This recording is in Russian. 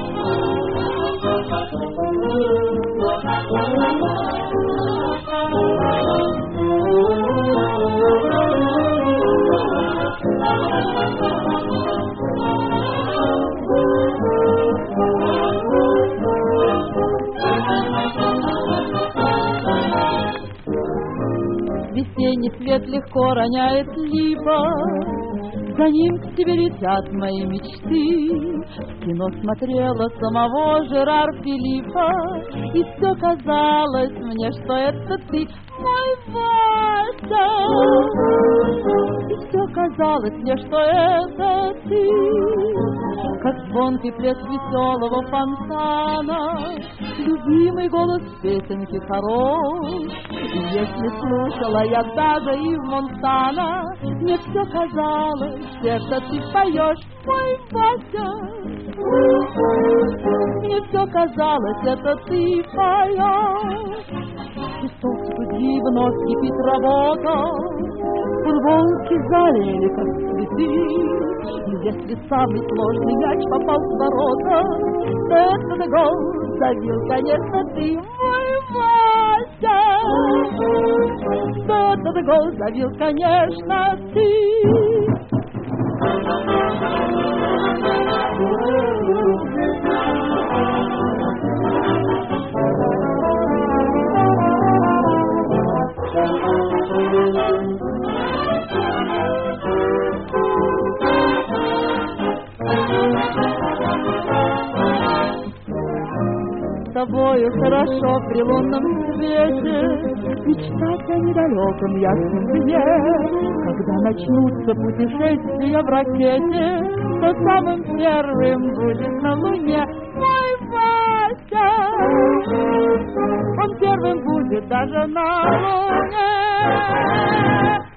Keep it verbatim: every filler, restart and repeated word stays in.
Весенний свет легко роняет липа, за ним к тебе летят мои мечты. В кино смотрела самого Жерар Филиппа, и все казалось мне, что это ты, мой Вася. И все казалось мне, что это ты, как звонкий плеск веселого фонтана, любимый голос песенки хорош. И если слушала я даже и в Монтана, мне все казалось, это ты поешь, мой Вася. Мне все казалось, это ты поешь. Песок студии вновь кипит работа, футболки залили, как цветы. И если самый сложный мяч попал в ворота, то этот гол забил, конечно, ты, мой Вася. То этот гол забил, конечно, ты. С тобою хорошо при лунном свете мечтать о недалеком ясном дне, когда начнутся путешествия в ракете, то самым первым будет на Луне мой Вася. Он первым будет даже на Луне.